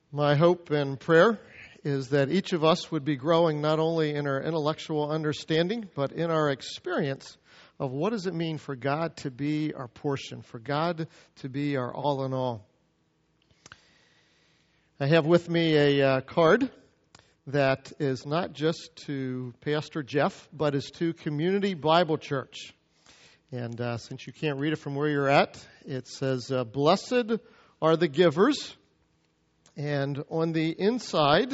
My hope and prayer is that each of us would be growing not only in our intellectual understanding, but in our experience of what does it mean for God to be our portion, for God to be our all in all. I have with me a card that is not just to Pastor Jeff, but is to Community Bible Church. And since you can't read it from where you're at, it says, "Blessed are the givers." And on the inside,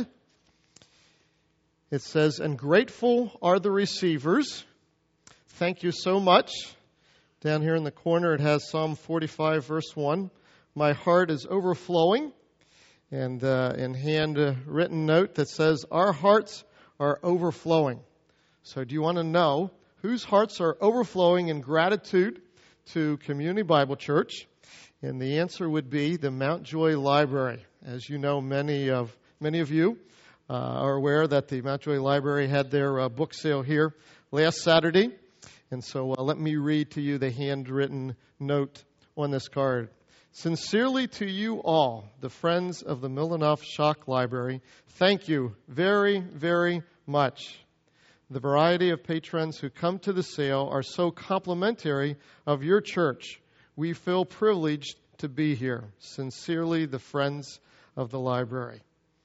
it says, "And grateful are the receivers." Thank you so much. Down here in the corner, it has Psalm 45, verse 1. "My heart is overflowing." And in hand-written note that says, "Our hearts are overflowing." So do you want to know whose hearts are overflowing in gratitude to Community Bible Church? And the answer would be the Mount Joy Library. As you know, many of you are aware that the Mount Joy Library had their book sale here last Saturday. And so let me read to you the handwritten note on this card. "Sincerely to you all, the friends of the Milanoff Schock Library, thank you very, very much. The variety of patrons who come to the sale are so complimentary of your church. We feel privileged to be here. Sincerely, the friends of the library."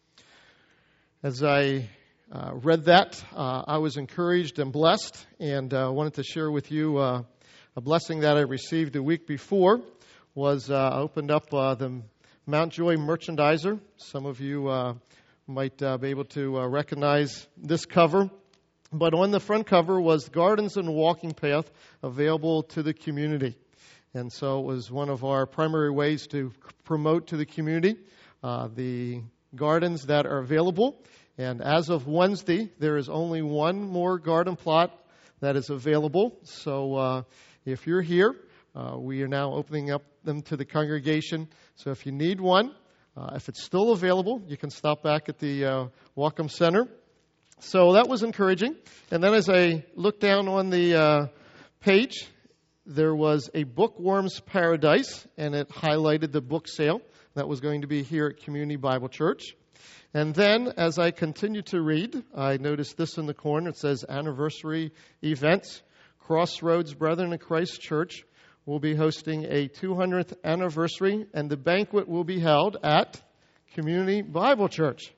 As I read that, I was encouraged and blessed, and wanted to share with you a blessing that I received a week before. I opened up the Mount Joy Merchandiser. Some of you might be able to recognize this cover. But on the front cover was Gardens and Walking Path available to the community. And so it was one of our primary ways to promote to the community the gardens that are available. And as of Wednesday, there is only one more garden plot that is available. So if you're here, we are now opening up them to the congregation. So if you need one, if it's still available, you can stop back at the Welcome Center. So that was encouraging. And then as I looked down on the page, there was a Bookworm's Paradise, and it highlighted the book sale that was going to be here at Community Bible Church. And then, as I continued to read, I noticed this in the corner. It says, "Anniversary Events. Crossroads Brethren in Christ Church will be hosting a 200th anniversary, and the banquet will be held at Community Bible Church."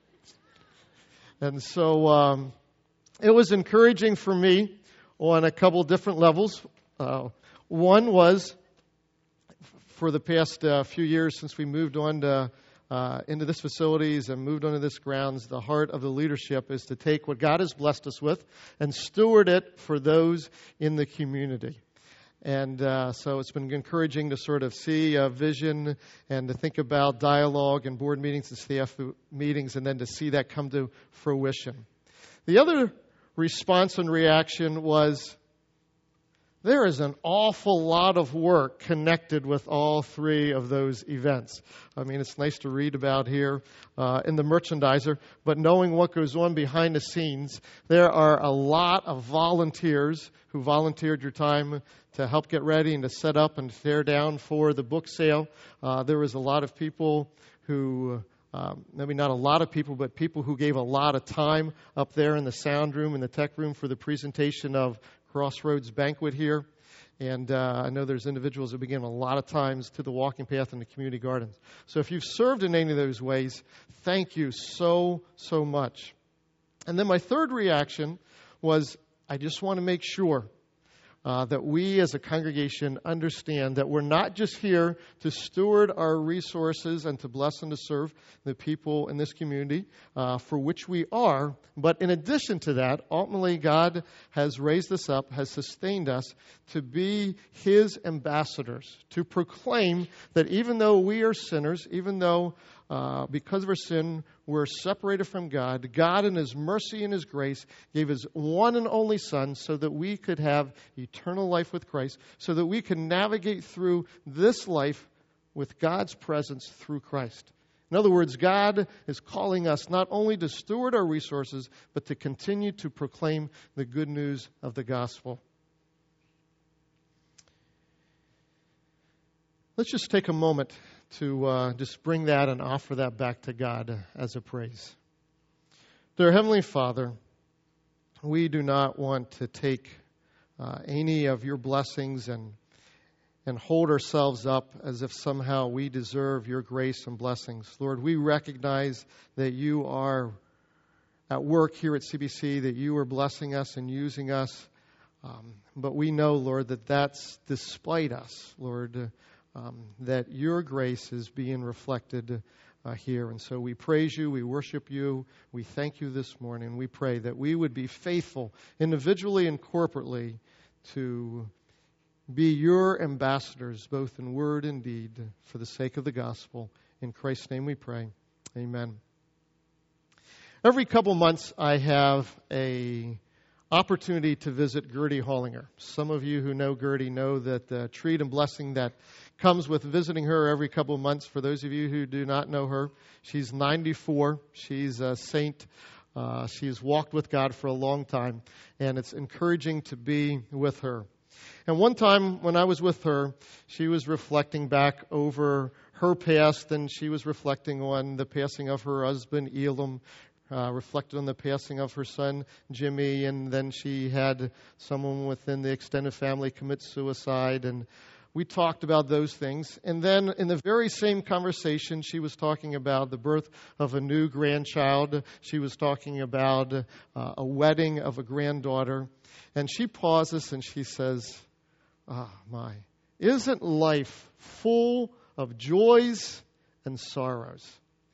And so it was encouraging for me on a couple different levels. One was, for the past few years since we moved on to, into this facilities and moved onto this grounds, the heart of the leadership is to take what God has blessed us with and steward it for those in the community. And so it's been encouraging to sort of see a vision and to think about dialogue and board meetings and staff meetings, and then to see that come to fruition. The other response and reaction was, there is an awful lot of work connected with all three of those events. I mean, it's nice to read about here in the Merchandiser, but knowing what goes on behind the scenes, there are a lot of volunteers who volunteered your time to help get ready and to set up and tear down for the book sale. There was a lot of people who, maybe not a lot of people, but people who gave a lot of time up there in the sound room and the tech room for the presentation of Crossroads Banquet here. And I know there's individuals that begin a lot of times to the walking path and the community gardens. So if you've served in any of those ways, thank you so, so much. And then my third reaction was, I just want to make sure that we as a congregation understand that we're not just here to steward our resources and to bless and to serve the people in this community for which we are, but in addition to that, ultimately God has raised us up, has sustained us to be His ambassadors, to proclaim that even though we are sinners, even though because of our sin, we're separated from God. God, in His mercy and His grace, gave His one and only Son so that we could have eternal life with Christ, so that we can navigate through this life with God's presence through Christ. In other words, God is calling us not only to steward our resources, but to continue to proclaim the good news of the gospel. Let's just take a moment to just bring that and offer that back to God as a praise. Dear Heavenly Father, we do not want to take any of your blessings and hold ourselves up as if somehow we deserve your grace and blessings. Lord, we recognize that you are at work here at CBC, that you are blessing us and using us. But we know, Lord, that that's despite us, Lord, that your grace is being reflected here. And so we praise you, we worship you, we thank you this morning. We pray that we would be faithful individually and corporately to be your ambassadors, both in word and deed, for the sake of the gospel. In Christ's name we pray. Amen. Every couple months I have a opportunity to visit Gertie Hollinger. Some of you who know Gertie know that the treat and blessing that comes with visiting her every couple of months. For those of you who do not know her, she's 94. She's a saint. She's walked with God for a long time, and it's encouraging to be with her. And one time when I was with her, she was reflecting back over her past, and she was reflecting on the passing of her husband, Elam, reflected on the passing of her son, Jimmy, and then she had someone within the extended family commit suicide, and we talked about those things. And then in the very same conversation, she was talking about the birth of a new grandchild. She was talking about a wedding of a granddaughter. And she pauses and she says, my, isn't life full of joys and sorrows?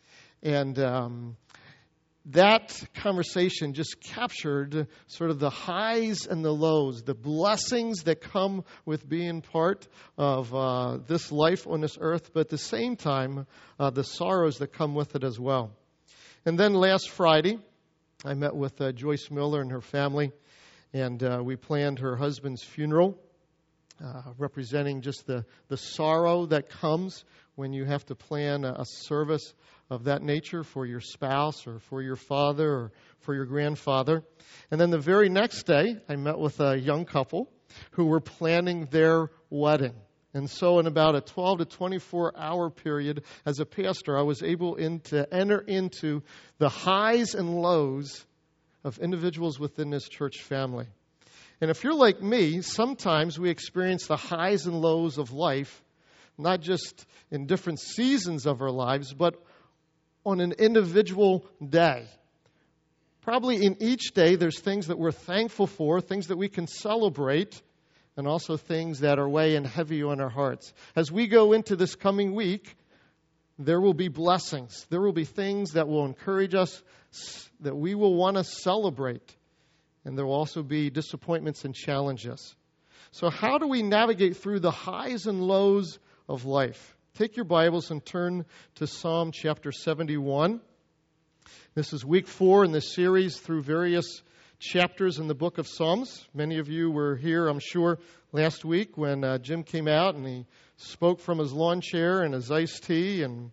And that conversation just captured sort of the highs and the lows, the blessings that come with being part of this life on this earth, but at the same time, the sorrows that come with it as well. And then last Friday, I met with Joyce Miller and her family, and we planned her husband's funeral, representing just the sorrow that comes when you have to plan a service of that nature for your spouse or for your father or for your grandfather. And then the very next day, I met with a young couple who were planning their wedding. And so in about a 12 to 24-hour period, as a pastor, I was able to enter into the highs and lows of individuals within this church family. And if you're like me, sometimes we experience the highs and lows of life, not just in different seasons of our lives, but on an individual day. Probably in each day, there's things that we're thankful for, things that we can celebrate, and also things that are weighing heavy on our hearts. As we go into this coming week, there will be blessings. There will be things that will encourage us, that we will want to celebrate. And there will also be disappointments and challenges. So how do we navigate through the highs and lows of life? Take your Bibles and turn to Psalm chapter 71. This is week 4 in this series through various chapters in the book of Psalms. Many of you were here, I'm sure, last week when Jim came out and he spoke from his lawn chair and his iced tea and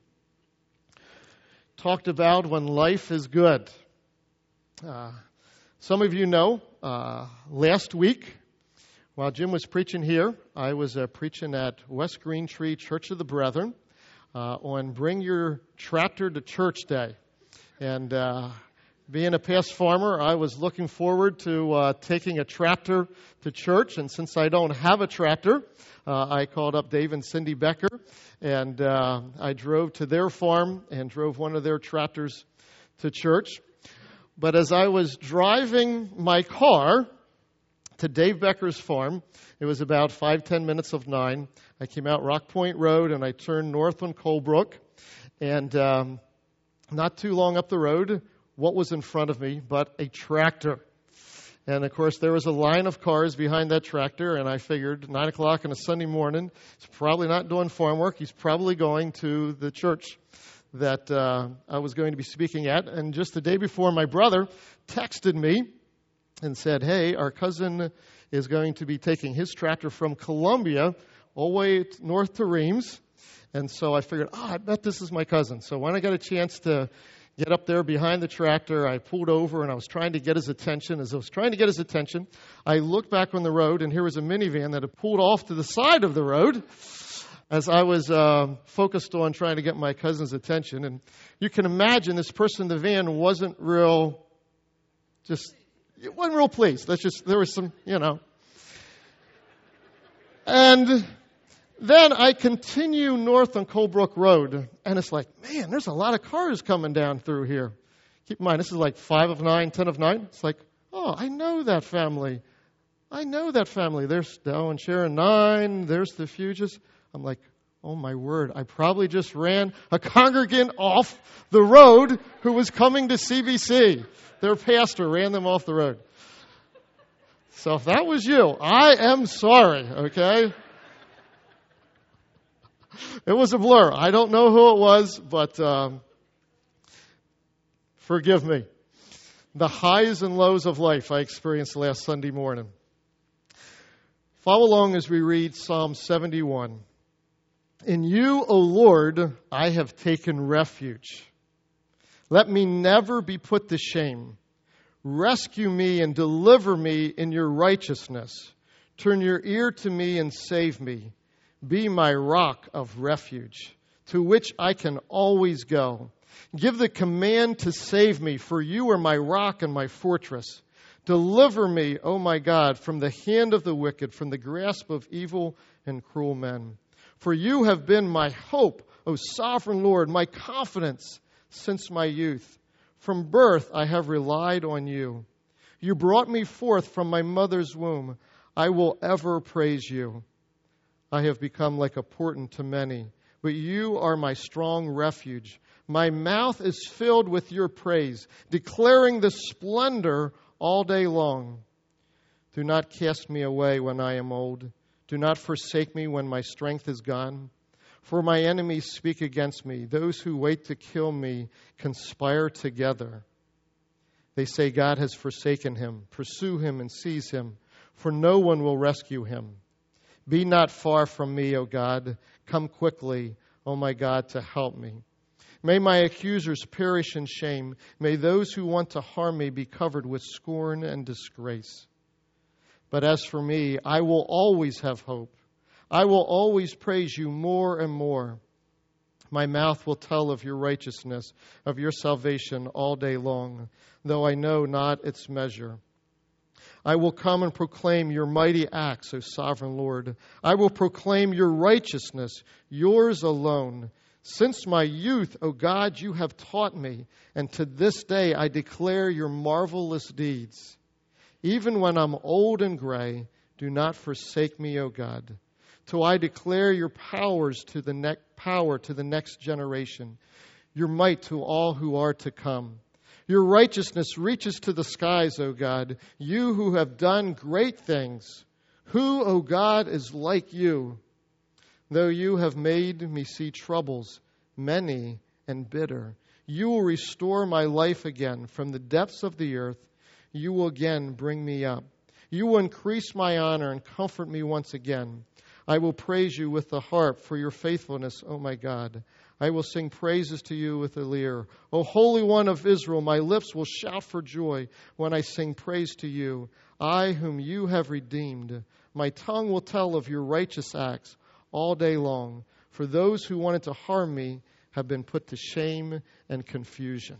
talked about when life is good. Some of you know, last week, while Jim was preaching here, I was preaching at West Green Tree Church of the Brethren on Bring Your Tractor to Church Day. And being a past farmer, I was looking forward to taking a tractor to church. And since I don't have a tractor, I called up Dave and Cindy Becker, and I drove to their farm and drove one of their tractors to church. But as I was driving my car to Dave Becker's farm, it was about 5-10 minutes of 9. I came out Rock Point Road and I turned north on Colebrook. And not too long up the road, what was in front of me but a tractor? And of course, there was a line of cars behind that tractor, and I figured 9 o'clock on a Sunday morning, he's probably not doing farm work. He's probably going to the church that I was going to be speaking at. And just the day before, my brother texted me and said, hey, our cousin is going to be taking his tractor from Columbia all the way north to Reims. And so I figured, I bet this is my cousin. So when I got a chance to get up there behind the tractor, I pulled over and I was trying to get his attention. As I was trying to get his attention, I looked back on the road and here was a minivan that had pulled off to the side of the road. as I was focused on trying to get my cousin's attention. And you can imagine this person in the van wasn't real pleased. There was some, And then I continue north on Colebrook Road, and it's like, man, there's a lot of cars coming down through here. Keep in mind, this is like 5 of 9, 10 of 9. It's like, oh, I know that family. There's Dell and Sharon 9. There's the Fuges. I'm like, oh my word, I probably just ran a congregant off the road who was coming to CBC. Their pastor ran them off the road. So if that was you, I am sorry, okay? It was a blur. I don't know who it was, but forgive me. The highs and lows of life I experienced last Sunday morning. Follow along as we read Psalm 71. In you, O Lord, I have taken refuge. Let me never be put to shame. Rescue me and deliver me in your righteousness. Turn your ear to me and save me. Be my rock of refuge, to which I can always go. Give the command to save me, for you are my rock and my fortress. Deliver me, O my God, from the hand of the wicked, from the grasp of evil and cruel men. For you have been my hope, O sovereign Lord, my confidence since my youth. From birth I have relied on you. You brought me forth from my mother's womb. I will ever praise you. I have become like a portent to many, but you are my strong refuge. My mouth is filled with your praise, declaring the splendor all day long. Do not cast me away when I am old. Do not forsake me when my strength is gone. For my enemies speak against me. Those who wait to kill me conspire together. They say God has forsaken him. Pursue him and seize him, for no one will rescue him. Be not far from me, O God. Come quickly, O my God, to help me. May my accusers perish in shame. May those who want to harm me be covered with scorn and disgrace. But as for me, I will always have hope. I will always praise you more and more. My mouth will tell of your righteousness, of your salvation all day long, though I know not its measure. I will come and proclaim your mighty acts, O sovereign Lord. I will proclaim your righteousness, yours alone. Since my youth, O God, you have taught me, and to this day I declare your marvelous deeds. Even when I'm old and gray, do not forsake me, O God, till I declare your power to the next generation, your might to all who are to come. Your righteousness reaches to the skies, O God, you who have done great things. Who, O God, is like you? Though you have made me see troubles, many and bitter, you will restore my life again. From the depths of the earth, you will again bring me up. You will increase my honor and comfort me once again. I will praise you with the harp for your faithfulness, O my God. I will sing praises to you with the lyre. O Holy One of Israel, my lips will shout for joy when I sing praise to you, I whom you have redeemed. My tongue will tell of your righteous acts all day long, for those who wanted to harm me have been put to shame and confusion.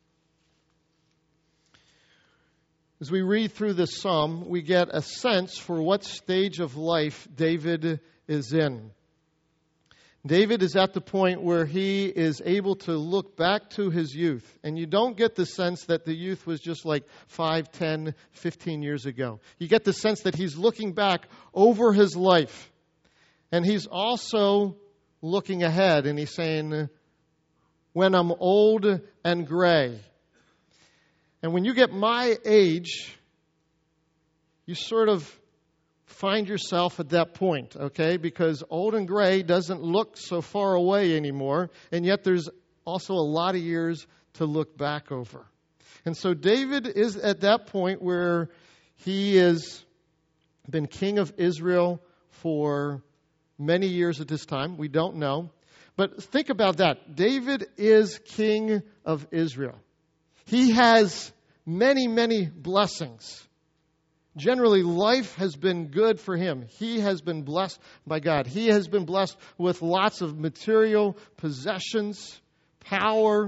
As we read through this psalm, we get a sense for what stage of life David is in. David is at the point where he is able to look back to his youth. And you don't get the sense that the youth was just like 5, 10, 15 years ago. You get the sense that he's looking back over his life. And he's also looking ahead, and he's saying, when I'm old and gray. And when you get my age, you sort of find yourself at that point, okay? Because old and gray doesn't look so far away anymore, and yet there's also a lot of years to look back over. And so David is at that point where he has been king of Israel for many years at this time. We don't know. But think about that. David is king of Israel. He has many, many blessings. Generally, life has been good for him. He has been blessed by God. He has been blessed with lots of material possessions, power.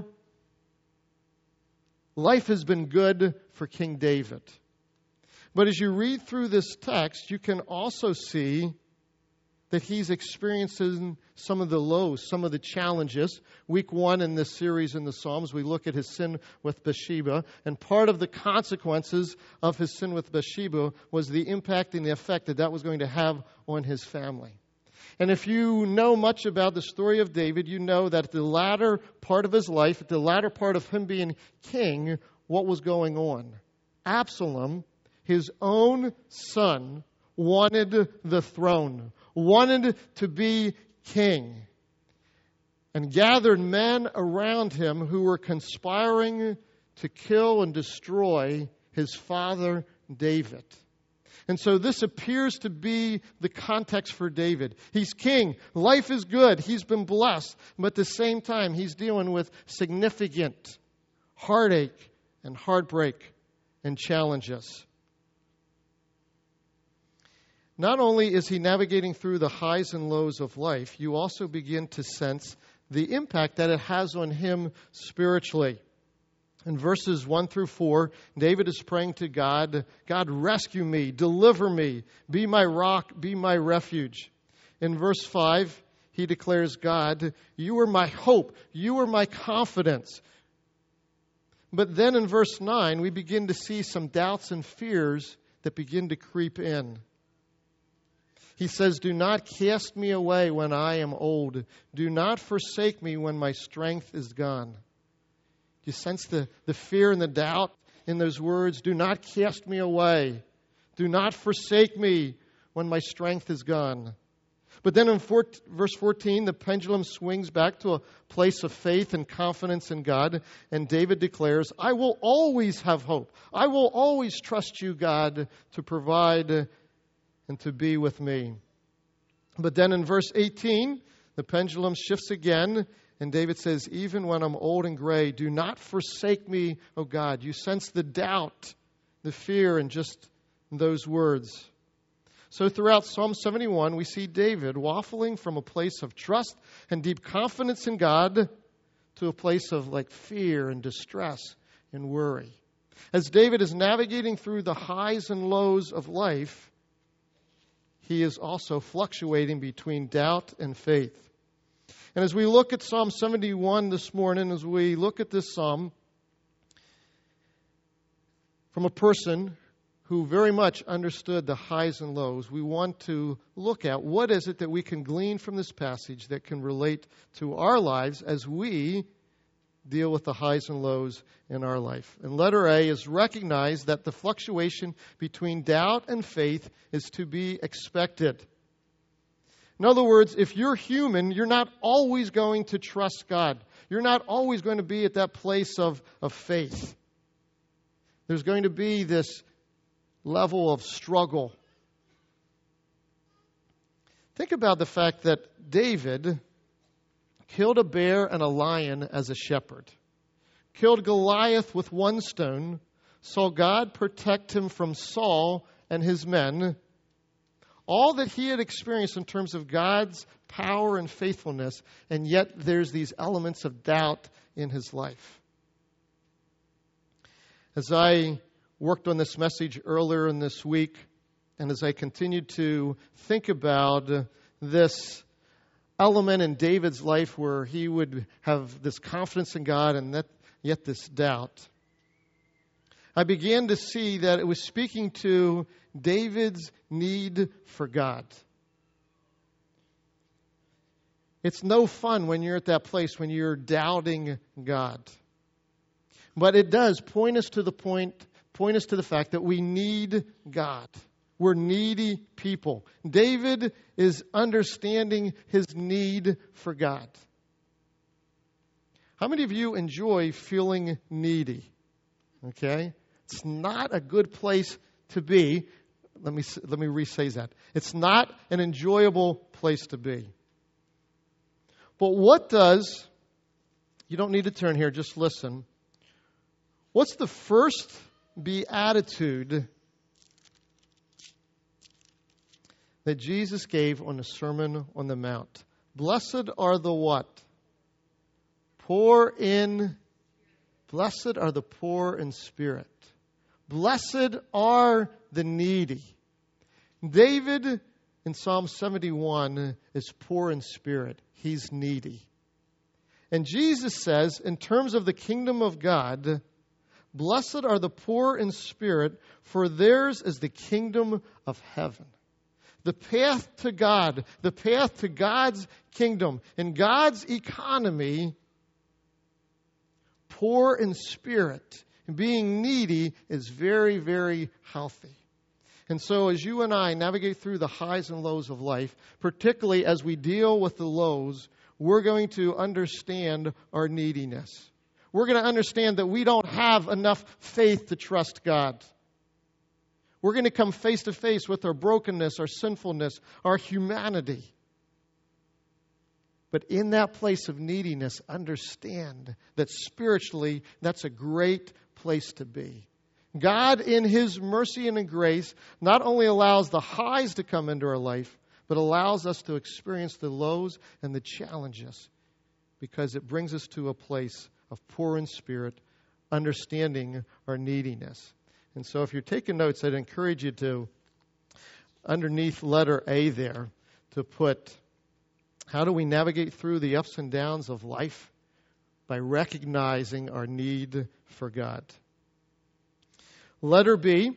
Life has been good for King David. But as you read through this text, you can also see that he's experiencing some of the lows, some of the challenges. Week 1 in this series in the Psalms, we look at his sin with Bathsheba. And part of the consequences of his sin with Bathsheba was the impact and the effect that that was going to have on his family. And if you know much about the story of David, you know that at the latter part of his life, at the latter part of him being king, what was going on? Absalom, his own son, wanted the throne, wanted to be king, and gathered men around him who were conspiring to kill and destroy his father David. And so this appears to be the context for David. He's king. Life is good. He's been blessed. But at the same time, he's dealing with significant heartache and heartbreak and challenges. Not only is he navigating through the highs and lows of life, you also begin to sense the impact that it has on him spiritually. In verses 1 through 4, David is praying to God, God, rescue me, deliver me, be my rock, be my refuge. In verse 5, he declares, God, you are my hope, you are my confidence. But then in verse 9, we begin to see some doubts and fears that begin to creep in. He says, do not cast me away when I am old. Do not forsake me when my strength is gone. You sense the fear and the doubt in those words? Do not cast me away. Do not forsake me when my strength is gone. But then in verse 14, the pendulum swings back to a place of faith and confidence in God. And David declares, I will always have hope. I will always trust you, God, to provide and to be with me. But then in verse 18, the pendulum shifts again. And David says, even when I'm old and gray, do not forsake me, O God. You sense the doubt, the fear in just those words. So throughout Psalm 71, we see David waffling from a place of trust and deep confidence in God to a place of fear and distress and worry. As David is navigating through the highs and lows of life, he is also fluctuating between doubt and faith. And as we look at Psalm 71 this morning, as we look at this psalm from a person who very much understood the highs and lows, we want to look at what is it that we can glean from this passage that can relate to our lives as we deal with the highs and lows in our life. And letter A is recognize that the fluctuation between doubt and faith is to be expected. In other words, if you're human, you're not always going to trust God. You're not always going to be at that place of faith. There's going to be this level of struggle. Think about the fact that David killed a bear and a lion as a shepherd, killed Goliath with one stone, saw God protect him from Saul and his men. All that he had experienced in terms of God's power and faithfulness, and yet there's these elements of doubt in his life. As I worked on this message earlier in this week, and as I continued to think about this element in David's life where he would have this confidence in God and yet this doubt, I began to see that it was speaking to David's need for God. It's no fun when you're at that place, when you're doubting God. But it does point us to the fact that we need God. We're needy people. David is understanding his need for God. How many of you enjoy feeling needy? Okay? It's not a good place to be. Let me re-say that. It's not an enjoyable place to be. But what does, you don't need to turn here, just listen. What's the first beatitude that Jesus gave on the Sermon on the Mount. Blessed are the what? Blessed are the poor in spirit. Blessed are the needy. David in Psalm 71 is poor in spirit. He's needy. And Jesus says, in terms of the kingdom of God, blessed are the poor in spirit, for theirs is the kingdom of heaven. The path to God, the path to God's kingdom, in God's economy, poor in spirit and being needy is very, very healthy. And so as you and I navigate through the highs and lows of life, particularly as we deal with the lows, we're going to understand our neediness. We're going to understand that we don't have enough faith to trust God. We're going to come face to face with our brokenness, our sinfulness, our humanity. But in that place of neediness, understand that spiritually, that's a great place to be. God, in His mercy and in grace, not only allows the highs to come into our life, but allows us to experience the lows and the challenges, because it brings us to a place of poor in spirit, understanding our neediness. And so if you're taking notes, I'd encourage you to, underneath letter A there, to put, how do we navigate through the ups and downs of life? By recognizing our need for God. Letter B,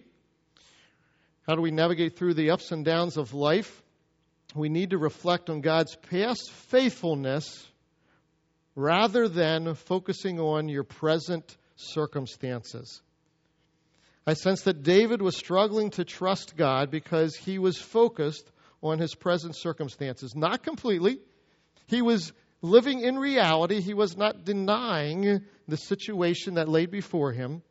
how do we navigate through the ups and downs of life? We need to reflect on God's past faithfulness rather than focusing on your present circumstances. I sense that David was struggling to trust God because he was focused on his present circumstances. Not completely. He was living in reality. He was not denying the situation that lay before him.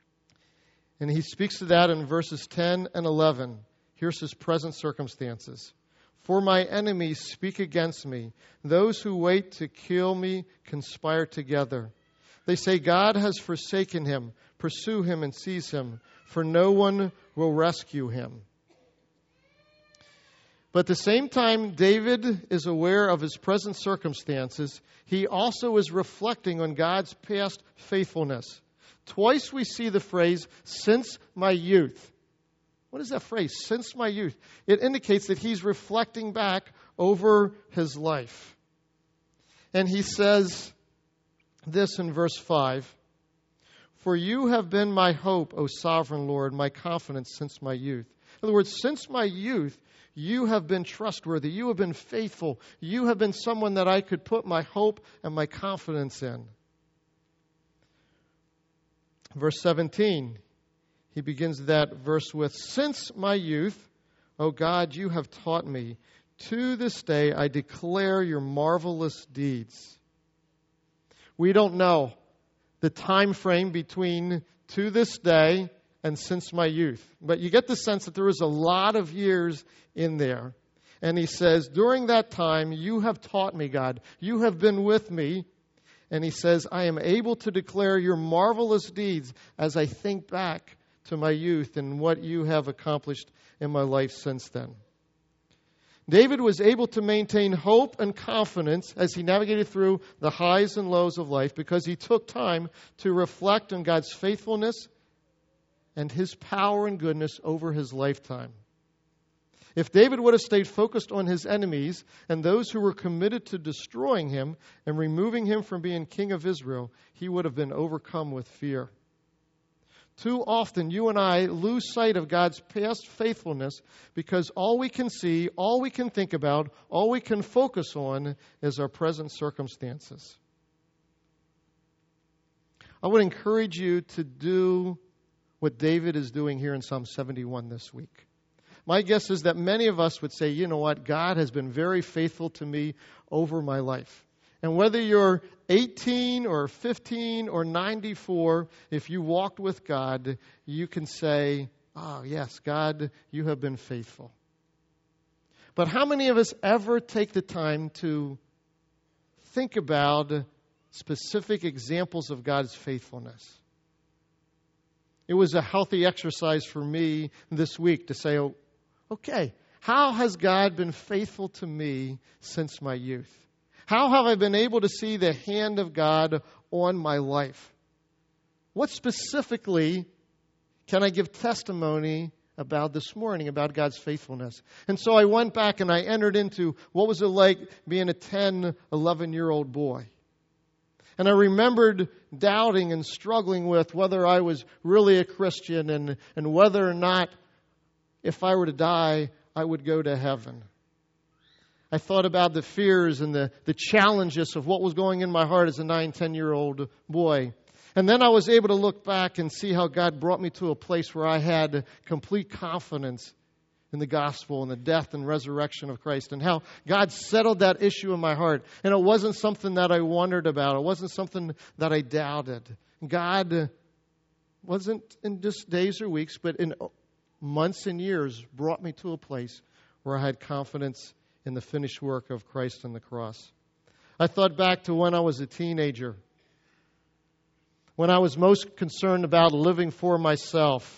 And he speaks to that in verses 10 and 11. Here's his present circumstances. For my enemies speak against me. Those who wait to kill me conspire together. They say, God has forsaken him. Pursue him and seize him, for no one will rescue him. But at the same time, David is aware of his present circumstances. He also is reflecting on God's past faithfulness. Twice we see the phrase, since my youth. What is that phrase, since my youth? It indicates that he's reflecting back over his life. And he says this in verse 5. For you have been my hope, O sovereign Lord, my confidence since my youth. In other words, since my youth, you have been trustworthy. You have been faithful. You have been someone that I could put my hope and my confidence in. Verse 17, he begins that verse with, since my youth, O God, you have taught me. To this day I declare your marvelous deeds. We don't know the time frame between to this day and since my youth. But you get the sense that there is a lot of years in there. And he says, during that time, you have taught me, God. You have been with me. And he says, I am able to declare your marvelous deeds as I think back to my youth and what you have accomplished in my life since then. David was able to maintain hope and confidence as he navigated through the highs and lows of life because he took time to reflect on God's faithfulness and His power and goodness over his lifetime. If David would have stayed focused on his enemies and those who were committed to destroying him and removing him from being king of Israel, he would have been overcome with fear. Too often, you and I lose sight of God's past faithfulness because all we can see, all we can think about, all we can focus on is our present circumstances. I would encourage you to do what David is doing here in Psalm 71 this week. My guess is that many of us would say, you know what, God has been very faithful to me over my life. And whether you're 18 or 15 or 94, if you walked with God, you can say, oh yes, God, you have been faithful. But how many of us ever take the time to think about specific examples of God's faithfulness? It was a healthy exercise for me this week to say, oh, okay, How has God been faithful to me since my youth? How have I been able to see the hand of God on my life? What specifically can I give testimony about this morning, about God's faithfulness? And so I went back and I entered into what was it like being a 10, 11-year-old boy. And I remembered doubting and struggling with whether I was really a Christian and whether or not if I were to die, I would go to heaven. I thought about the fears and the challenges of what was going in my heart as a 9, 10-year-old boy. And then I was able to look back and see how God brought me to a place where I had complete confidence in the gospel and the death and resurrection of Christ, and how God settled that issue in my heart. And it wasn't something that I wondered about. It wasn't something that I doubted. God wasn't in just days or weeks, but in months and years brought me to a place where I had confidence in the finished work of Christ on the cross. I thought back to when I was a teenager, when I was most concerned about living for myself.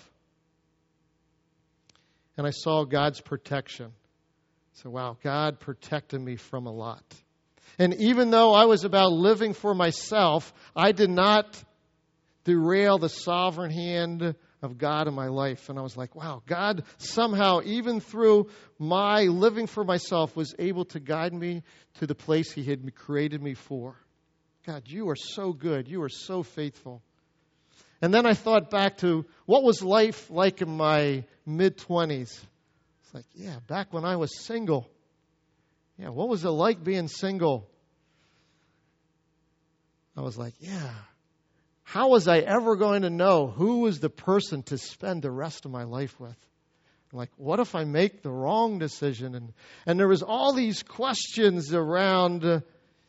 And I saw God's protection. So, wow, God protected me from a lot. And even though I was about living for myself, I did not derail the sovereign hand of God in my life. And I was like, wow, God somehow, even through my living for myself, was able to guide me to the place He had created me for. God, you are so good. You are so faithful. And then I thought back to what was life like in my mid-20s. It's like, yeah, back when I was single. Yeah, what was it like being single? I was like, yeah, how was I ever going to know who was the person to spend the rest of my life with? Like, what if I make the wrong decision? And there was all these questions around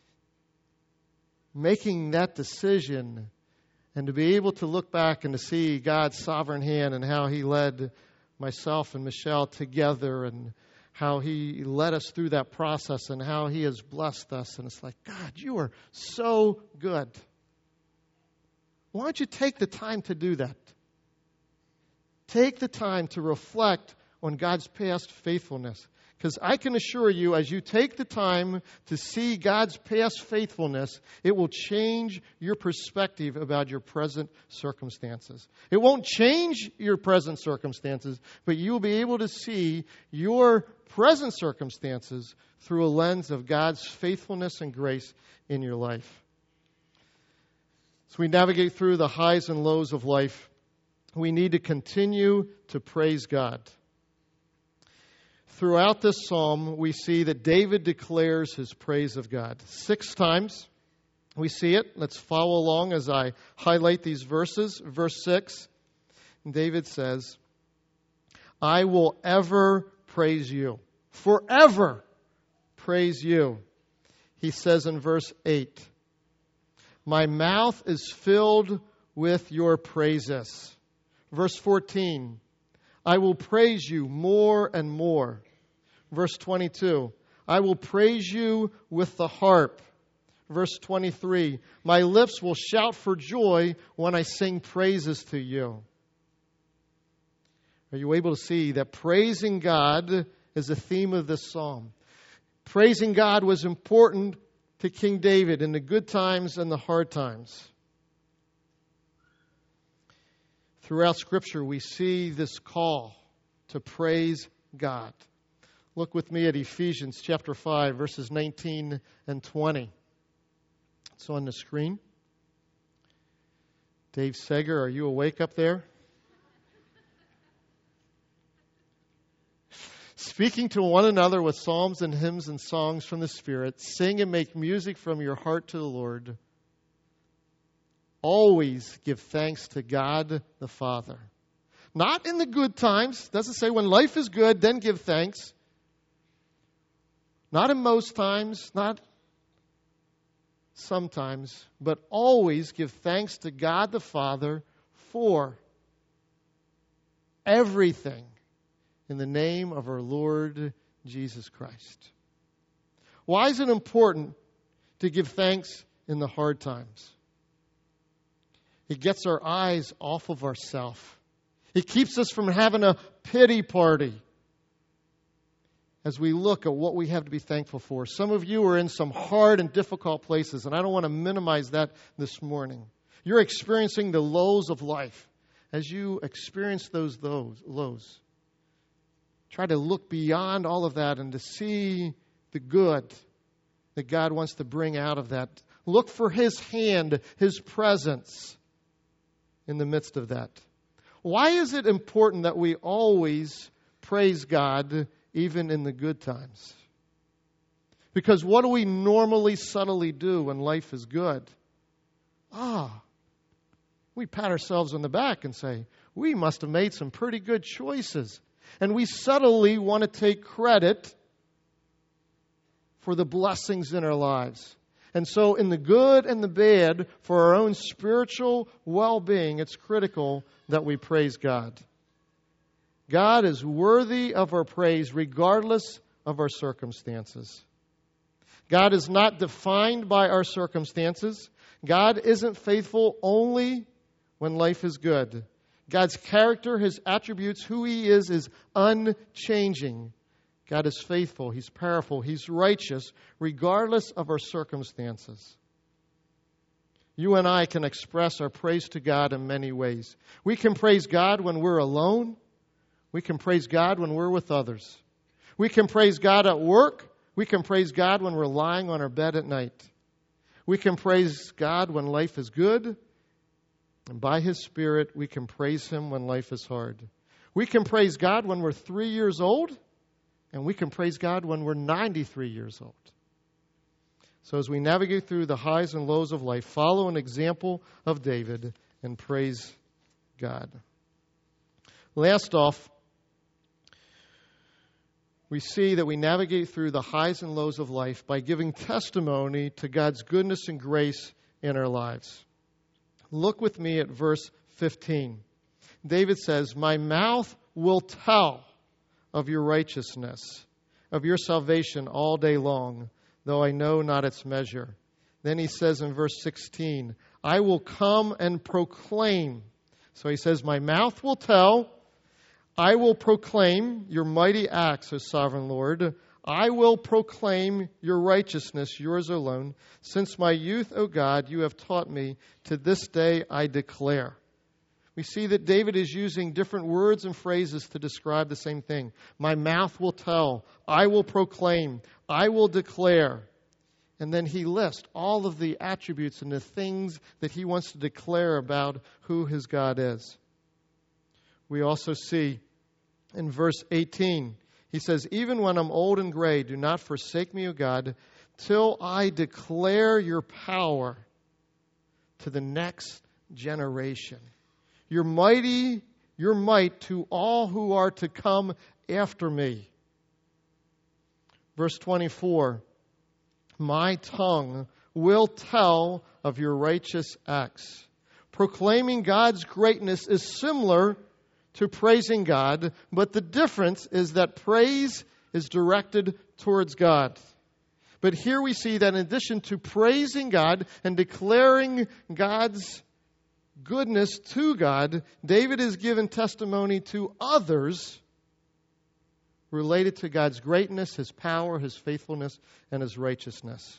making that decision. And to be able to look back and to see God's sovereign hand and how He led myself and Michelle together and how He led us through that process and how He has blessed us. And it's like, God, you are so good. Why don't you take the time to do that? Take the time to reflect on God's past faithfulness. Because I can assure you, as you take the time to see God's past faithfulness, it will change your perspective about your present circumstances. It won't change your present circumstances, but you will be able to see your present circumstances through a lens of God's faithfulness and grace in your life. As we navigate through the highs and lows of life, we need to continue to praise God. Throughout this psalm, we see that David declares his praise of God. 6 times we see it. Let's follow along as I highlight these verses. Verse 6, David says, I will ever praise you. Forever praise you. He says in verse 8, my mouth is filled with your praises. Verse 14, I will praise you more and more. Verse 22, I will praise you with the harp. Verse 23, my lips will shout for joy when I sing praises to you. Are you able to see that praising God is the theme of this psalm? Praising God was important to King David in the good times and the hard times. Throughout Scripture, we see this call to praise God. Look with me at Ephesians chapter 5, verses 19 and 20. It's on the screen. Dave Seger, are you awake up there? Speaking to one another with psalms and hymns and songs from the Spirit, sing and make music from your heart to the Lord. Always give thanks to God the Father. Not in the good times. Doesn't say when life is good, then give thanks. Not in most times, not sometimes, but always give thanks to God the Father for everything in the name of our Lord Jesus Christ. Why is it important to give thanks in the hard times? It gets our eyes off of ourselves. It keeps us from having a pity party. as we look at what we have to be thankful for. Some of you are in some hard and difficult places, and I don't want to minimize that this morning. You're experiencing the lows of life. As you experience those lows, try to look beyond all of that and to see the good that God wants to bring out of that. Look for His hand, His presence in the midst of that. Why is it important that we always praise God even in the good times? Because what do we normally subtly do when life is good? We pat ourselves on the back and say, we must have made some pretty good choices. And we subtly want to take credit for the blessings in our lives. And so in the good and the bad, for our own spiritual well-being, it's critical that we praise God. God is worthy of our praise regardless of our circumstances. God is not defined by our circumstances. God isn't faithful only when life is good. God's character, His attributes, who He is unchanging. God is faithful, He's powerful, He's righteous, regardless of our circumstances. You and I can express our praise to God in many ways. We can praise God when we're alone. We can praise God when we're with others. We can praise God at work. We can praise God when we're lying on our bed at night. We can praise God when life is good. And by His Spirit, we can praise Him when life is hard. We can praise God when we're 3 years old. And we can praise God when we're 93 years old. So as we navigate through the highs and lows of life, follow an example of David and praise God. Last off, we see that we navigate through the highs and lows of life by giving testimony to God's goodness and grace in our lives. Look with me at verse 15. David says, "My mouth will tell of your righteousness, of your salvation all day long, though I know not its measure." Then he says in verse 16, "I will come and proclaim." So he says, my mouth will tell, I will proclaim your mighty acts, O sovereign Lord. I will proclaim your righteousness, yours alone. Since my youth, O God, you have taught me. To this day I declare. We see that David is using different words and phrases to describe the same thing. My mouth will tell. I will proclaim. I will declare. And then he lists all of the attributes and the things that he wants to declare about who his God is. We also see in verse 18, he says, even when I'm old and gray, do not forsake me, O God, till I declare your power to the next generation. Your might to all who are to come after me. Verse 24, my tongue will tell of your righteous acts. Proclaiming God's greatness is similar to praising God, but the difference is that praise is directed towards God. But here we see that in addition to praising God and declaring God's goodness to God, David is given testimony to others related to God's greatness, His power, His faithfulness, and His righteousness.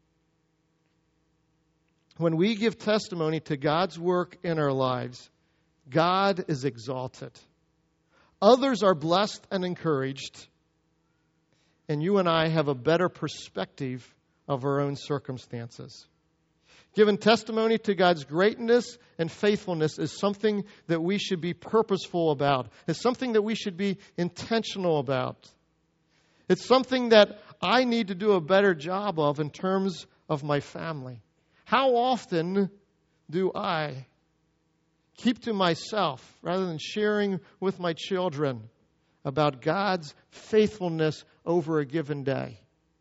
When we give testimony to God's work in our lives, God is exalted. Others are blessed and encouraged. And you and I have a better perspective of our own circumstances. Giving testimony to God's greatness and faithfulness is something that we should be purposeful about. It's something that we should be intentional about. It's something that I need to do a better job of in terms of my family. How often do I keep to myself rather than sharing with my children about God's faithfulness over a given day?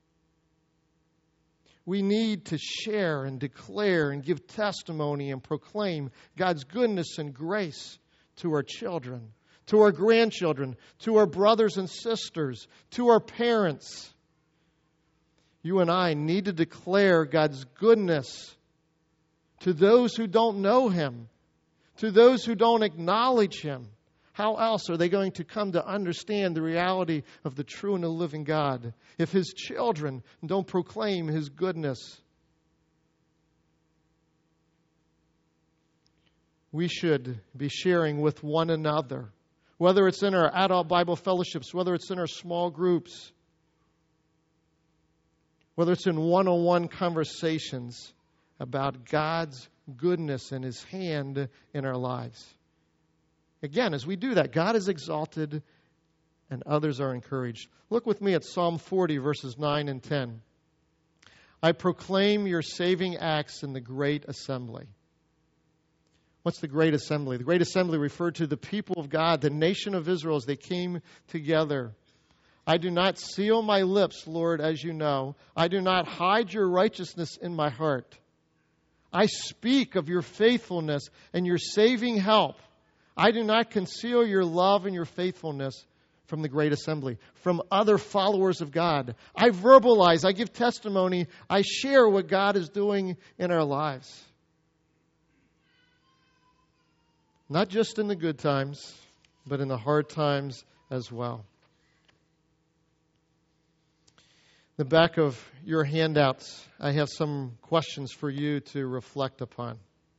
We need to share and declare and give testimony and proclaim God's goodness and grace to our children, to our grandchildren, to our brothers and sisters, to our parents. You and I need to declare God's goodness to those who don't know Him, to those who don't acknowledge Him. How else are they going to come to understand the reality of the true and the living God if His children don't proclaim His goodness? We should be sharing with one another, whether it's in our adult Bible fellowships, whether it's in our small groups, whether it's in one-on-one conversations about God's goodness and His hand in our lives. Again, as we do that, God is exalted and others are encouraged. Look with me at Psalm 40, verses 9 and 10. I proclaim your saving acts in the great assembly. What's the great assembly? The great assembly referred to the people of God, the nation of Israel, as they came together. I do not seal my lips, Lord, as you know. I do not hide your righteousness in my heart. I speak of your faithfulness and your saving help. I do not conceal your love and your faithfulness from the great assembly, from other followers of God. I verbalize, I give testimony, I share what God is doing in our lives. Not just in the good times, but in the hard times as well. The back of your handouts, I have some questions for you to reflect upon.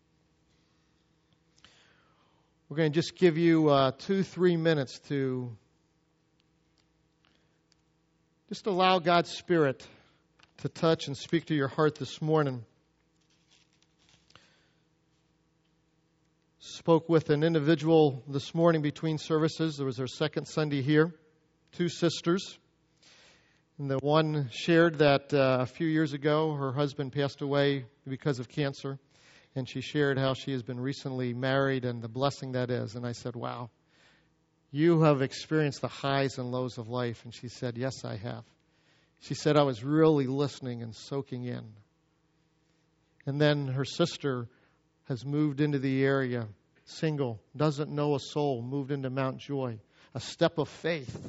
We're going to just give you 2-3 minutes to just allow God's Spirit to touch and speak to your heart this morning. Spoke with an individual this morning between services. There was our second Sunday here. 2 sisters. And the one shared that a few years ago her husband passed away because of cancer. And she shared how she has been recently married and the blessing that is. And I said, wow, you have experienced the highs and lows of life. And she said, yes, I have. She said, I was really listening and soaking in. And then her sister has moved into the area, single, doesn't know a soul, moved into Mount Joy, a step of faith.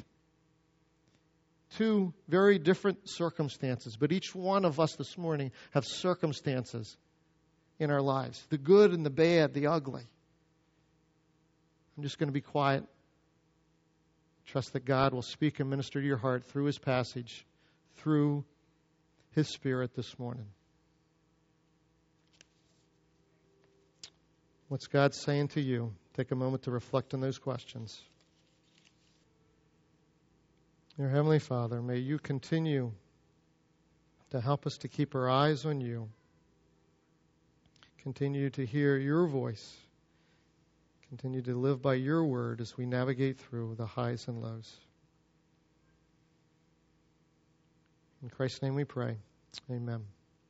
2 very different circumstances, but each one of us this morning have circumstances in our lives, the good and the bad, the ugly. I'm just going to be quiet. Trust that God will speak and minister to your heart through His passage, through His Spirit this morning. What's God saying to you? Take a moment to reflect on those questions. Dear Heavenly Father, may you continue to help us to keep our eyes on you. Continue to hear your voice. Continue to live by your word as we navigate through the highs and lows. In Christ's name we pray. Amen.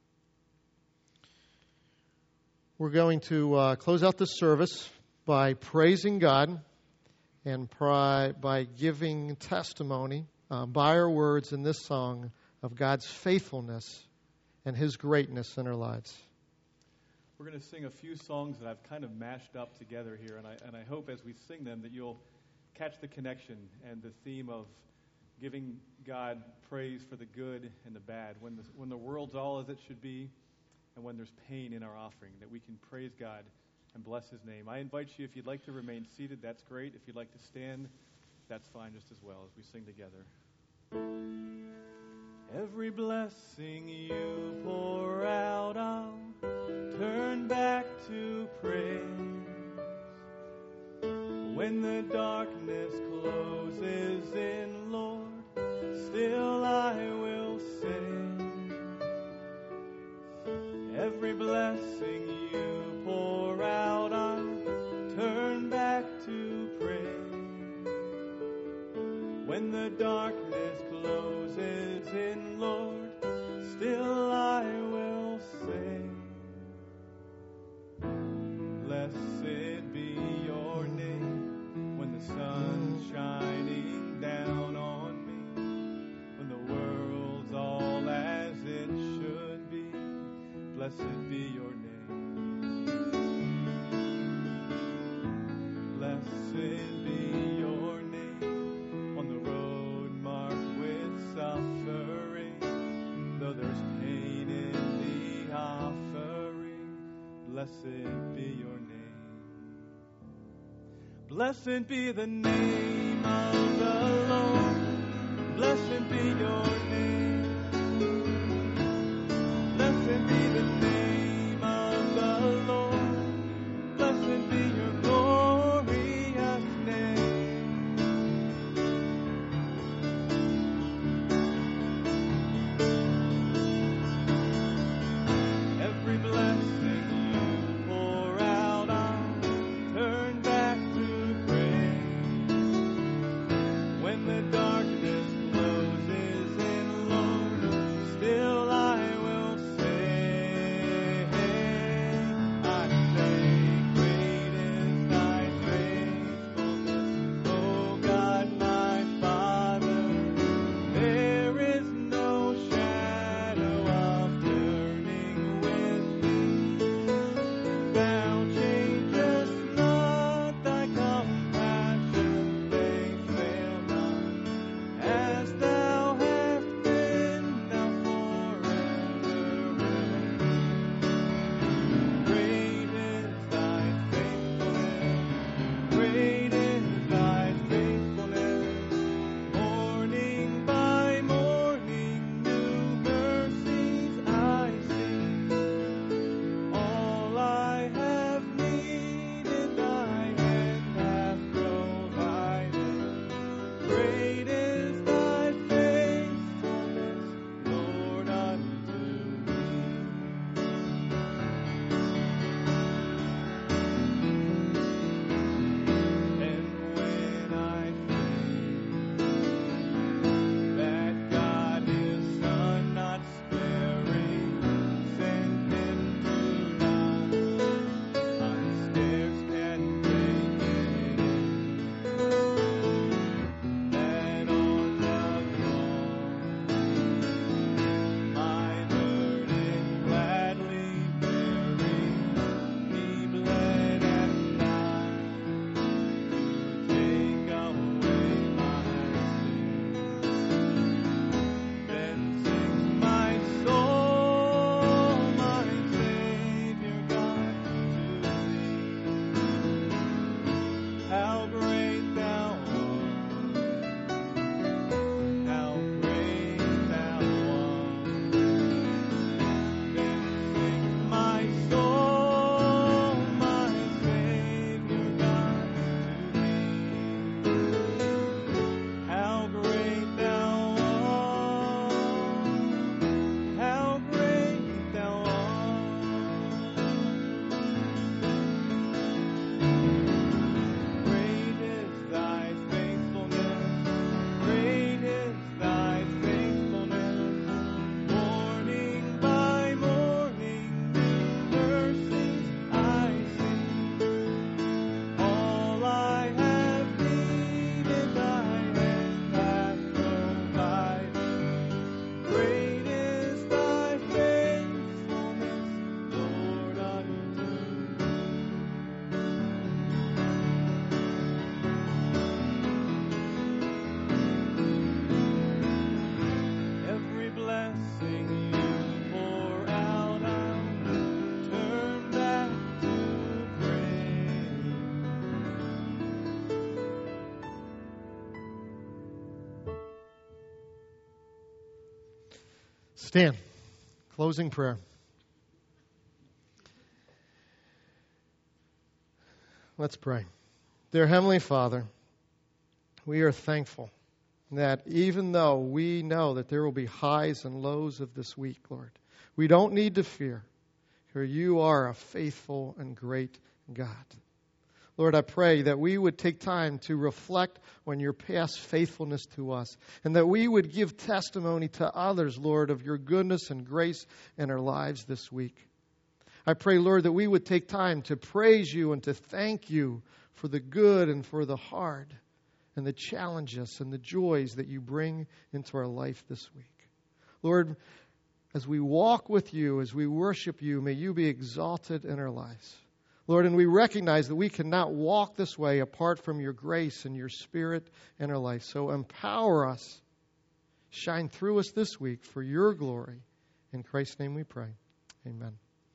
We're going to close out this service by praising God and by giving testimony by our words in this song of God's faithfulness and His greatness in our lives. We're going to sing a few songs that I've kind of mashed up together here, and I hope as we sing them that you'll catch the connection and the theme of giving God praise for the good and the bad. When the world's all as it should be, and when there's pain in our offering, that we can praise God and bless His name. I invite you, if you'd like to remain seated, that's great. If you'd like to stand, that's fine just as well as we sing together. Every blessing you pour out, I'll turn back to praise. When the darkness closes in, Lord, still I will sing. Every blessing you pour out, I'll turn back to praise. When the darkness closes in, Lord, still I will sing. Blessed be your name when the sun's shining down on me, when the world's all as it should be. Blessed be your name. Blessed be your name on the road marked with suffering, though there's pain in the offering. Blessed be your name. Blessed be the name of the Lord. Blessed be your name. Blessed be the name of the Lord. Blessed be your glorious name. Every blessing you pour out, I'll turn back to praise. When the darkness closes in, Lord, still I will say, I say, great is thy faithfulness, O God my Father. There is no shadow of turning with thee. Thou changest not, thy compassion they fail not. As thou hast been, thou forever wilt. Great is thy faithfulness. Great is thy faithfulness. Morning by morning, new mercies I see. All I have needed, thy hand hath provided. Great is thy faithfulness, Lord, unto me. And when I think that God his Son not sparing sent him to die, I scarce can take it in, that on the cross my burden gladly bearing, he bled and died to take away my sin. Then sings my soul, my Savior God, to thee. How great thou art, how great thou art. Then sings my soul, my Savior God, to thee. How great thou art, how great thou art. Great is thy faithfulness, great is thy faithfulness. Morning by morning, new mercies I see. All I have needed, thy hand hath provided. Great is thy faithfulness, Lord, unto me. Every blessing you pour out, I'll turn back to praise. Stand. Closing prayer. Let's pray. Dear Heavenly Father, we are thankful that even though we know that there will be highs and lows of this week, Lord, we don't need to fear, for you are a faithful and great God. Lord, I pray that we would take time to reflect on your past faithfulness to us, and that we would give testimony to others, Lord, of your goodness and grace in our lives this week. I pray, Lord, that we would take time to praise you and to thank you for the good and for the hard and the challenges and the joys that you bring into our life this week. Lord, as we walk with you, as we worship you, may you be exalted in our lives. Lord, and we recognize that we cannot walk this way apart from your grace and your Spirit in our life. So empower us, shine through us this week for your glory. In Christ's name we pray. Amen.